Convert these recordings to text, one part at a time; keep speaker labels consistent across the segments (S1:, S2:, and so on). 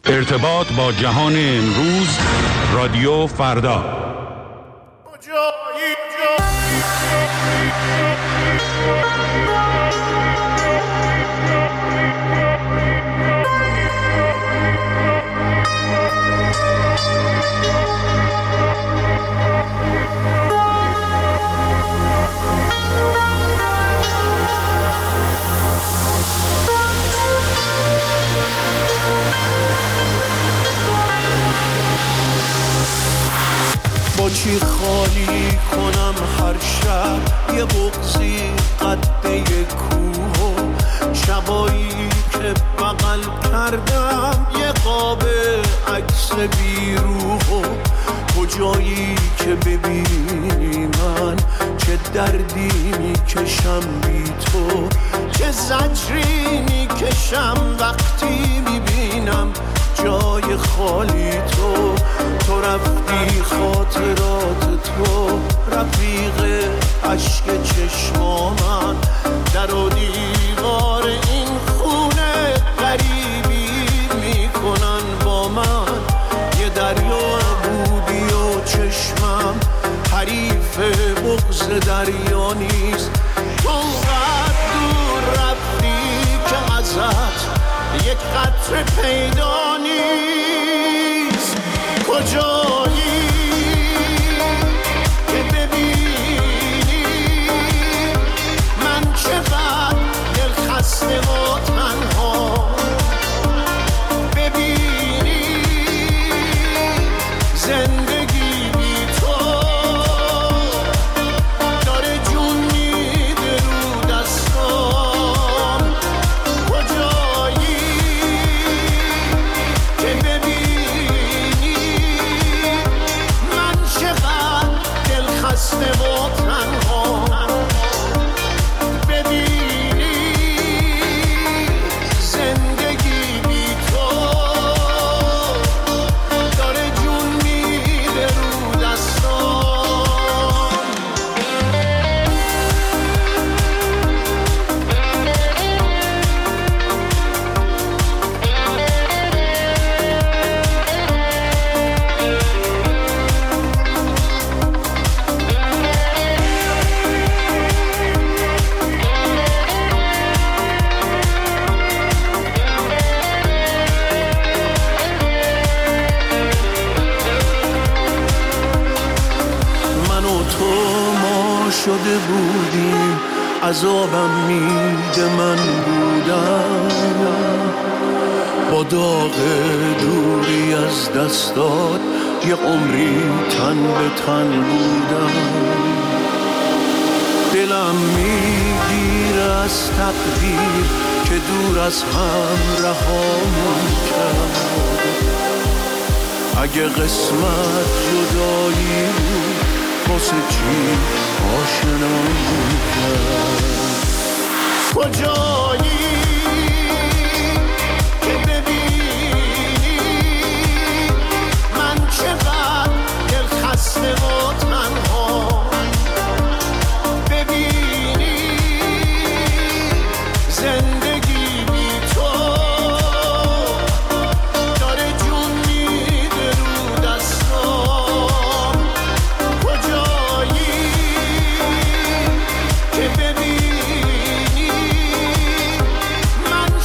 S1: ارتباط با جهان امروز، رادیو فردا.
S2: با چی خالی کنم هر شب یه بغضی قده کوه، شبایی که بغل کردم یه قاب عکس بیروح، کجایی که ببینی من چه دردی میکشم بی تو، چه زجری میکشم وقتی میبینم جای خالی تو. تو رفتی خاطرات تو رفیق عشق چشمامن، در و دیوار این خونه غریبی میکنن با من، یه دریا بودی و چشمم حریف بغض دریا نیست. تو قد دور رفتی که ازت یک قطره پیدا نیست. کجایی که ببینی من چقدر دل خسته و تنها، ببینی زندگی بی تو داره جون میده رو دستام. کجایی که ببینی من چقدر دل خسته و تنها، ببینی زندگی بی تو داره جون میده رو دستام. من و تو ما شده بودیم، عذابم میده من بودم، با داغ دوری از دستات یه عمری تن به تن بودم. دلم میگیره از تقدیر که دور از هم رهامون کرد، اگه قسمت جدایی بود واسه چی آشنامون کرد. کجایی که ببینی من چقدر دل خسته و تنها، ببینی زندگی بی تو داره جون میده رو دستام. کجایی که ببینی من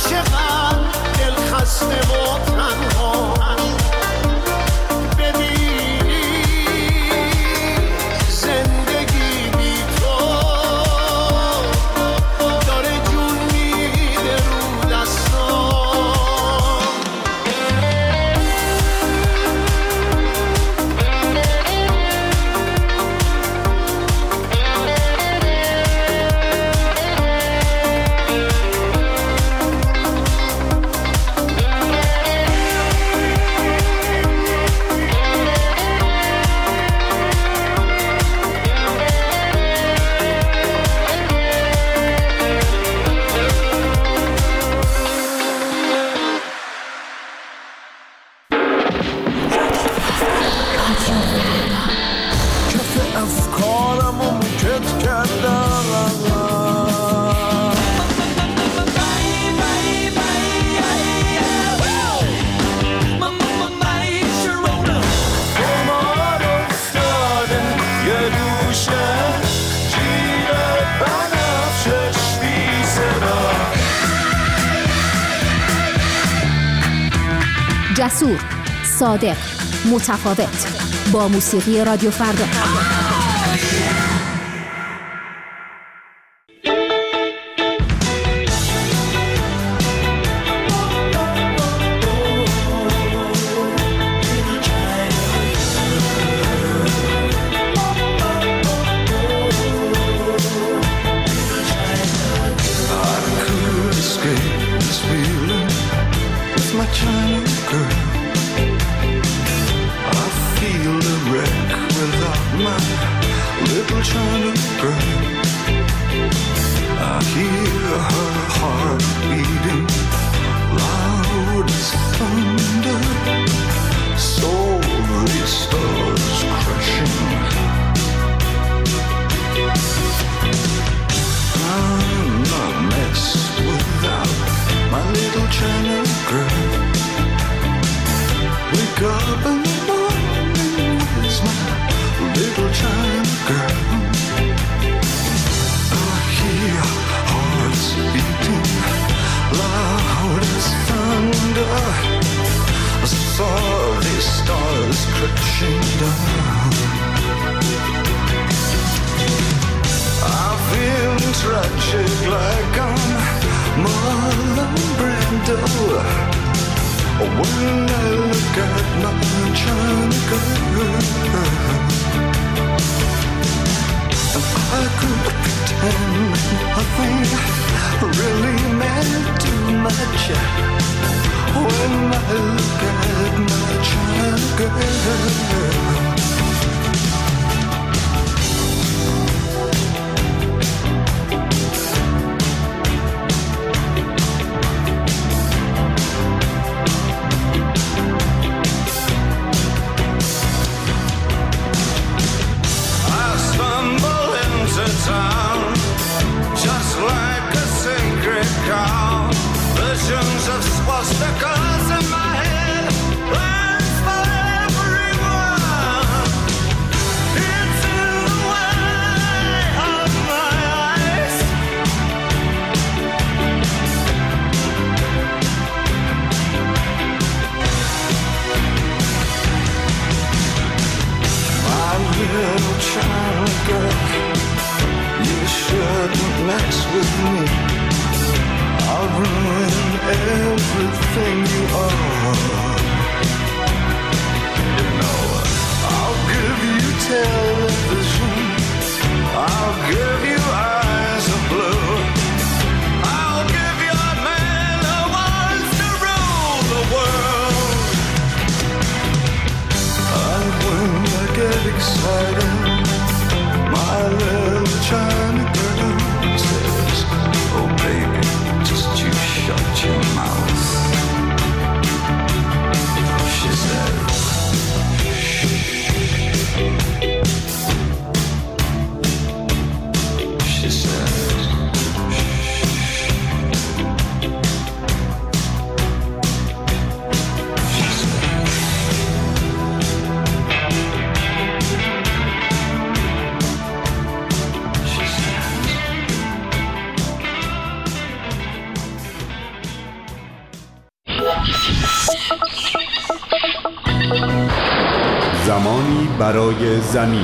S3: جسور، صادق، متفاوت، با موسیقی رادیو فردا.
S1: زمانی برای زمین.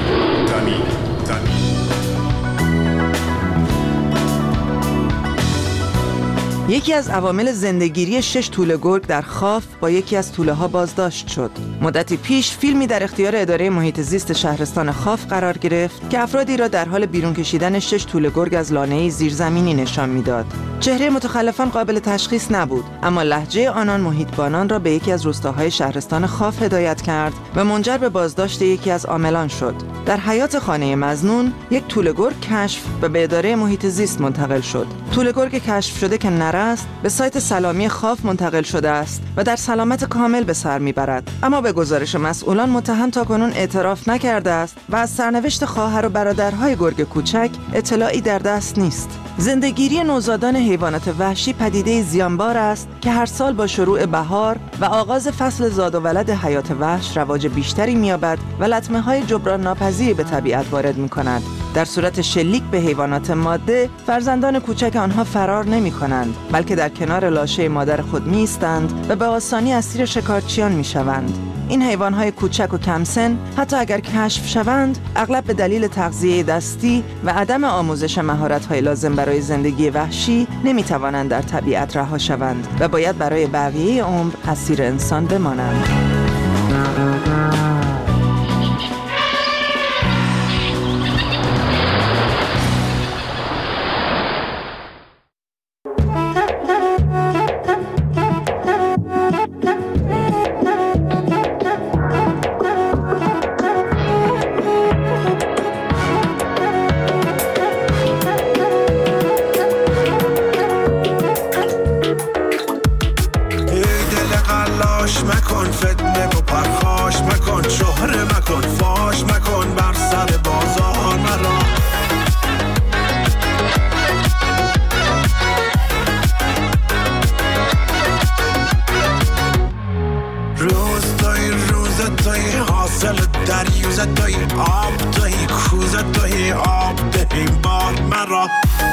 S4: یکی از عوامل زندگیری 6 توله گرگ در خاف با یکی از توله ها بازداشت شد. مدتی پیش فیلمی در اختیار اداره محیط زیست شهرستان خاف قرار گرفت که افرادی را در حال بیرون کشیدن 6 توله گرگ از لانه‌ای زیرزمینی نشان میداد. چهره متخلفان قابل تشخیص نبود، اما لهجه آنان محیطبانان را به یکی از روستاهای شهرستان خاف هدایت کرد و منجر به بازداشت یکی از عاملان شد. در حیاط خانه مظنون یک توله گرگ کشف و به اداره محیط زیست منتقل شد. توله گرگ کشف شده که نره است به سایت سلامی خاف منتقل شده است و در سلامت کامل به سر میبرد، اما به گزارش مسئولان متهم تاکنون اعتراف نکرده است و از سرنوشت خواهر و برادرهای گرگ کوچک اطلاعی در دست نیست. زندگیری نوزادان حیوانات وحشی پدیده زیانبار است که هر سال با شروع بهار و آغاز فصل زاد و ولد حیات وحش رواج بیشتری می‌یابد و لطمه‌های جبران ناپذیری به طبیعت وارد می‌کند. در صورت شلیک به حیوانات ماده، فرزندان کوچک آنها فرار نمی کنند، بلکه در کنار لاشه مادر خود می ایستند و به آسانی اسیر شکارچیان می شوند. این حیوانهای کوچک و کم سن حتی اگر کشف شوند، اغلب به دلیل تغذیه دستی و عدم آموزش مهارت‌های لازم برای زندگی وحشی نمی توانند در طبیعت رها شوند و باید برای بقیه عمر اسیر انسان بمانند.
S2: مکن فتنه و پرخاش مکن، شهره مکن، فاش مکن بر سر بازار مرا. روز توی حاصل دریوز توی آب توی کوزه توی آب دهی بار مرا.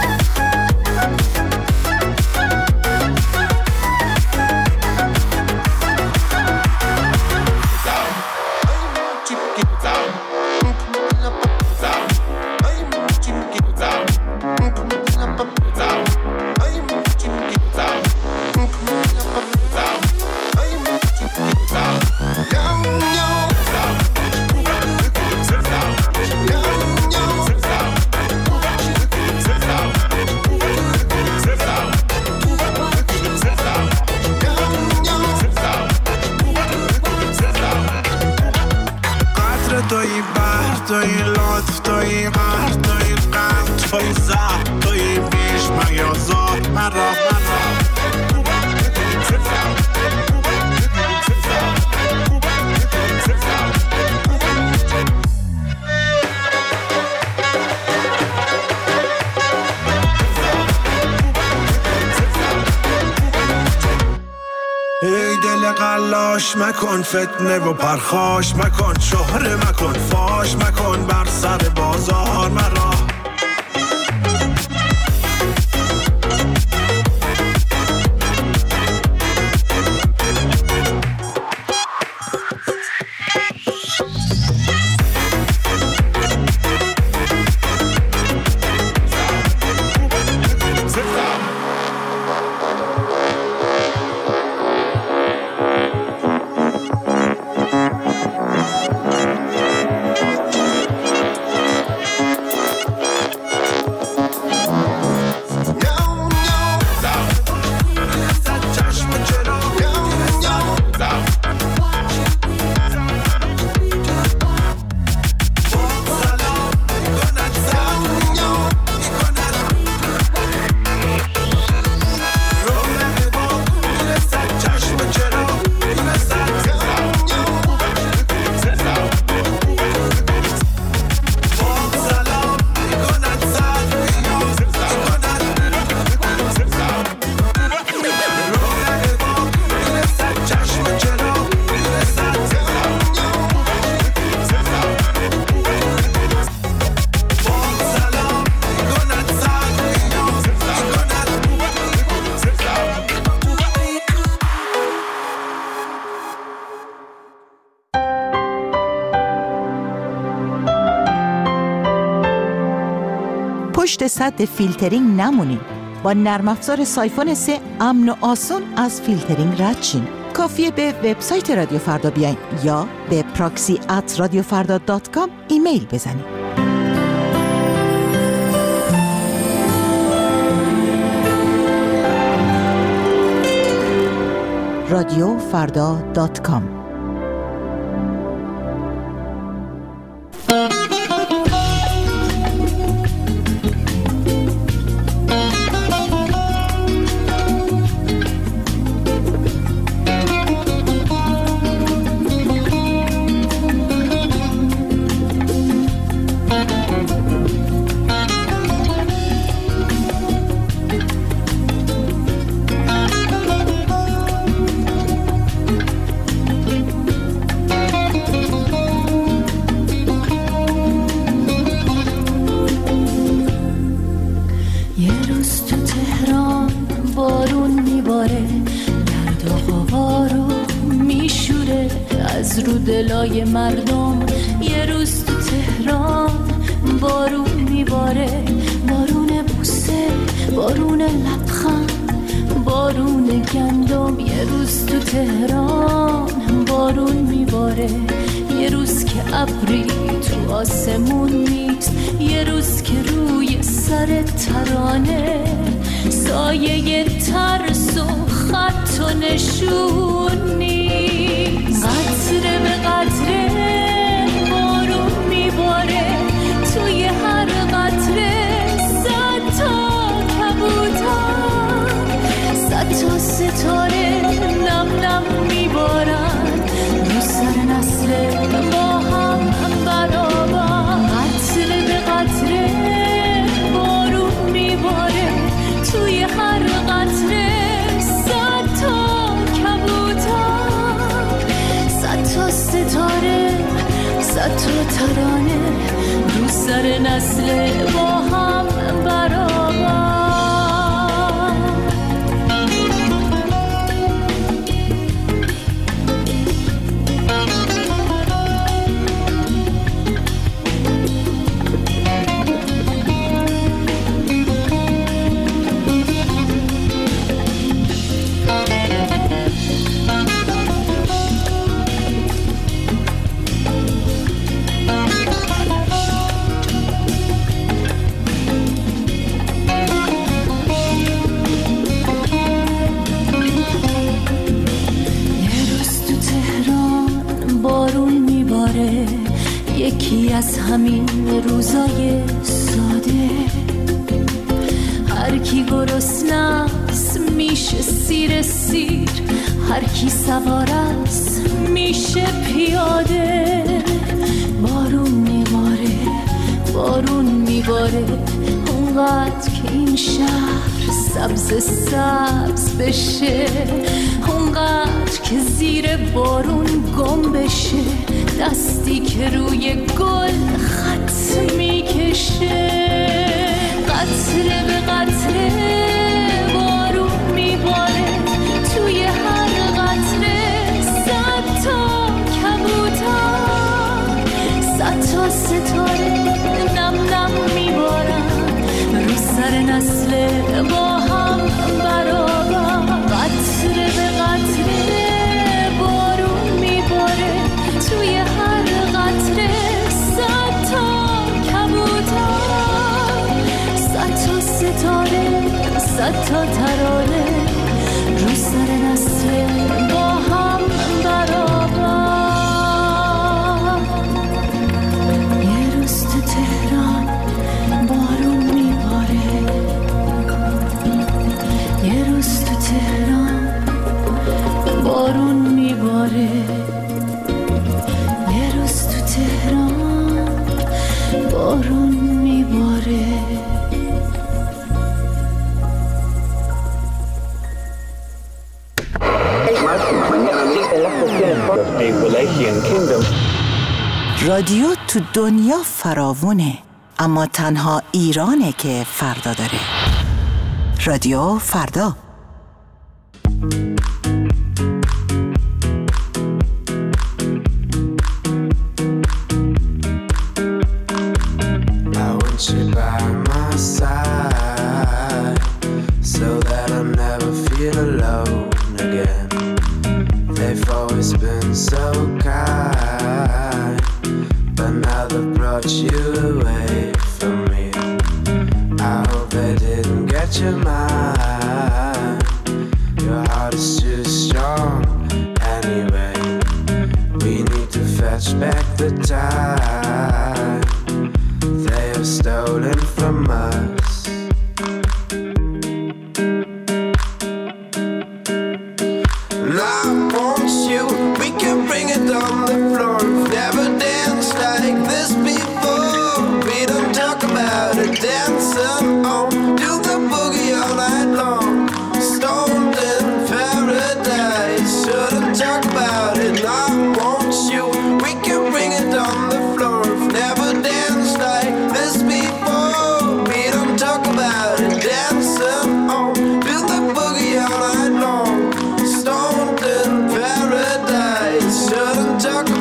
S2: توی بحر توی لطف توی قهر توی قهر توی زهر توی بیش میازار مرا. ای دل قلاش مکن فتنه و پرخاش مکن، شهره مکن، فاش مکن بر سر بازار مرا.
S5: پشت سد فیلترینگ نمونید. با نرم افزار سایفون 3 امن و آسون از فیلترینگ رد شین. کافیه به وبسایت رادیو فردا بیاین یا به proxy@radiofarda.com ایمیل بزنید. radiofarda.com
S6: از رو دلای مردم. یه روز تو تهران بارون میباره، بارون بوسه، بارون لبخند، بارون گندم. یه روز تو تهران بارون میباره، یه روز که ابری تو آسمون نیست، یه روز که روی سر ترانه سایه ترس و خط و نشون نیست. قطره به قطره بارون میباره، توی هر قطره 100 تا کبوتر، 100 تا ستاره نم نم میبارن رو سر نسل ما هم برابر. قطره به قطره بارون میباره، توی هر قطره 100 تا کبوتر، 100 تا ستاره، 100 تا ترانه رو سر نسل ما هم برابر. یکی از همین روزای ساده، هر کی گرسنه‌ست میشه سیر سیر، هر کی سوار است میشه پیاده. بارون میباره، بارون میباره، اونقدر که این شهر سبز سبز بشه، اونقدر که زیر بارون گم بشه، دستی که روی گل خط میکشه. قطره به قطره بارون میباره، توی هر قطره 100 تا کبوتر، 100 تا ستاره نم نم میبارن رو سر نسل با هم برابر. قطره به قطره بارون میباره، توی هر قطره 100 تا کبوتر، 100 تا ستاره، 100 تا ترانه رو سر نسل با هم برابر. یه روز تو تهران بارون میباره، یه روز تو تهران بارون میباره، یه روز تو تهران بارون میباره.
S5: رادیو تو دنیا فراوونه، اما تنها ایرانه که فردا داره. رادیو فردا.
S2: Shouldn't talk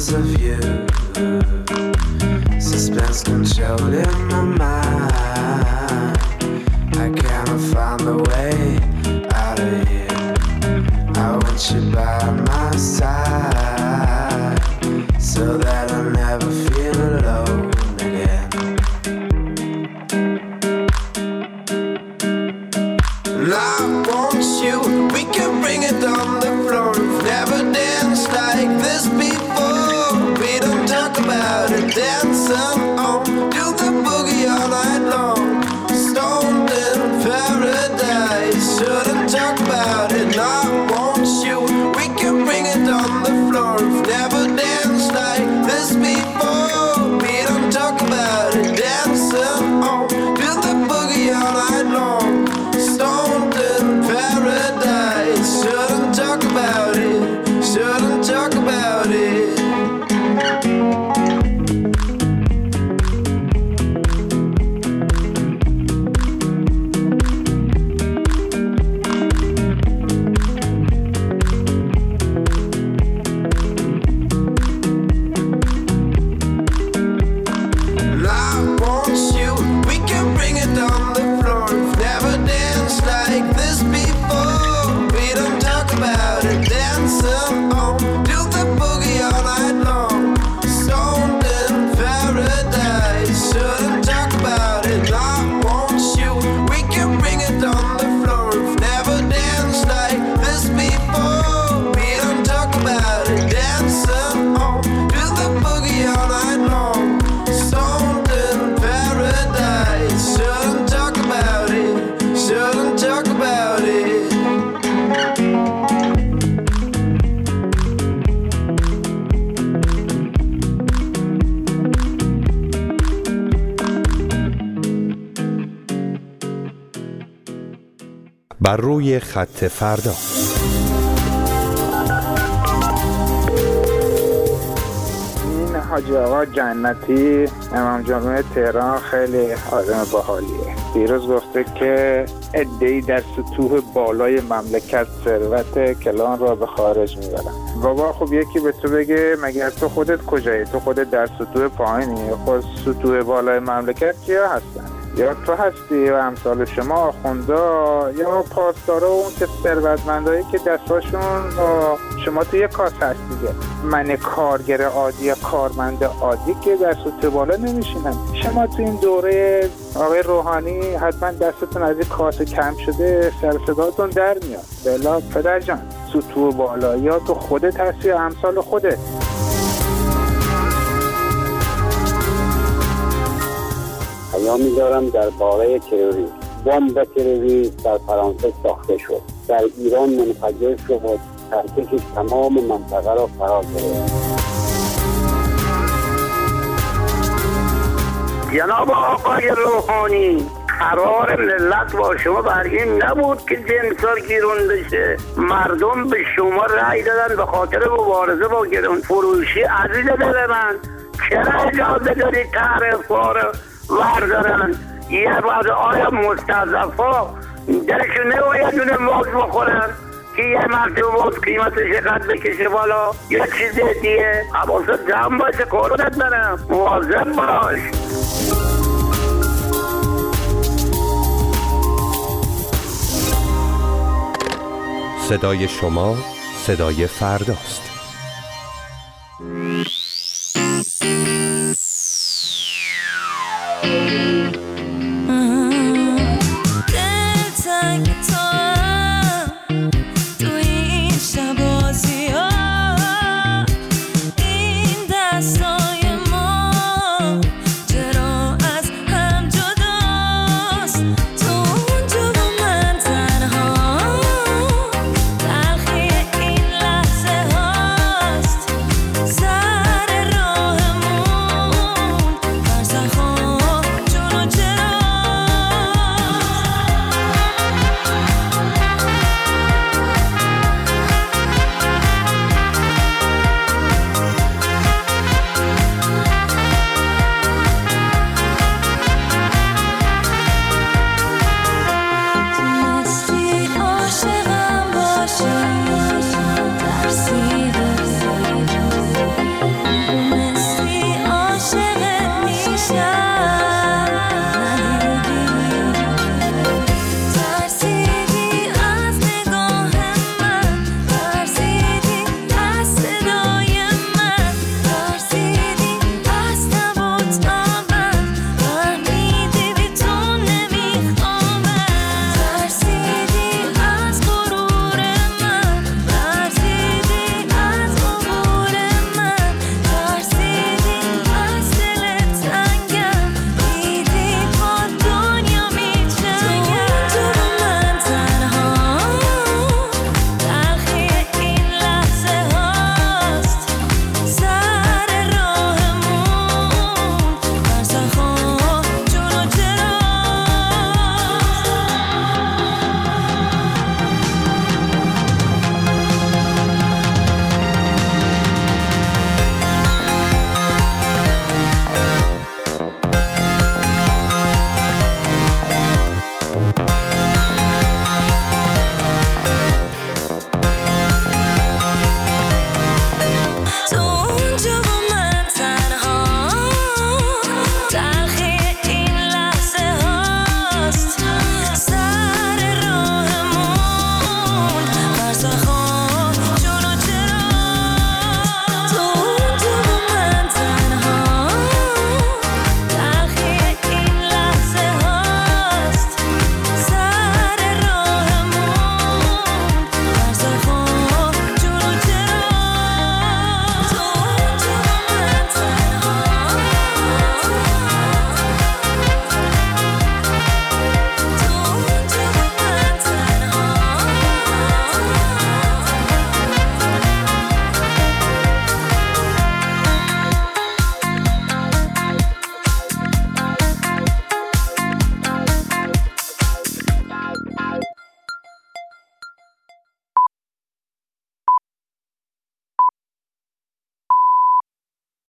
S2: pictures of you. Suspense controlled in my mind. I cannot find the way out of here. I want you by my side, so that I never feel alone again. And I want you, we can bring it on the floor. We've never danced like this before. We don't talk about it, dancing on, do the boogie all night long. Stoned in paradise, shouldn't talk about it. And I want you, we can bring it on the floor. We've never danced like this before. We don't talk about it, dancing on, do the boogie all night long. Stoned in paradise, shouldn't talk about it, shouldn't talk about it.
S7: بر روی خط فردا.
S8: این حاجی آقا جنتی امام جمعه تهران خیلی آدم باحالیه. دیروز گفته که عده‌ای در سطوح بالای مملکت ثروت کلان را به خارج میبرن. بابا خب یکی به تو بگه مگر تو خودت کجایی؟ تو خودت در سطوح پایینی؟ خود سطوح بالای مملکت کیا هستن؟ یا تو هستی و امثال شما آخوندا یا پاسدارا و اون که ثروتمندایی که دستاشون شما تو یک کاس هست دیگه. من کارگر عادی یا کارمند عادی که در سطوح بالا نمیشینم. شما تو این دوره آقای روحانی حتما دستتون از این کاس کم شده، سر صداتون در میاد. بلا پدر جان، سطوح بالا یا تو خودت هستی یا امثال خودت.
S9: پیامی دارم درباره تروریسم. بمب تروریسم در فرانسه ساخته شد، در ایران منفجر شد، ترکش تمام منطقه را فرا گرفت.
S10: جناب آقای روحانی، قرار ملت با شما برگیم نبود که جنسار گیرون بشه. مردم به شما رأی دادن به خاطر مبارزه با گرون فروشی. عزیز دل من، چرا اجازه دارید طرفدارا رو وردارن؟ یه بعد آیا مستضعفا درشون نباید دونه موز بخورن که یه مرتبه موز قیمتش قد بکشه بالا؟ یه چیز دیگه حواست جمع باشه، قربونت برم، مواظب باش.
S7: صدای شما صدای فرداست.
S6: این دستان